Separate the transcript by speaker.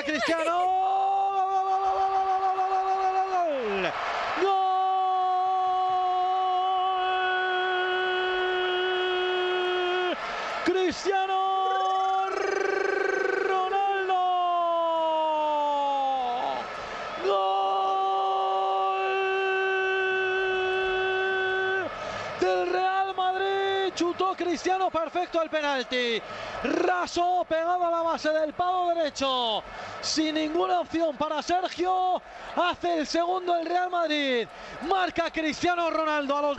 Speaker 1: Cristiano. ¡Gol! Cristiano Ronaldo. ¡Gol del Real Madrid! Chutó Cristiano perfecto al penalti. Rasó pegado a la base del palo derecho. Sin ninguna opción para Sergio. Hace el segundo el Real Madrid. Marca Cristiano Ronaldo a los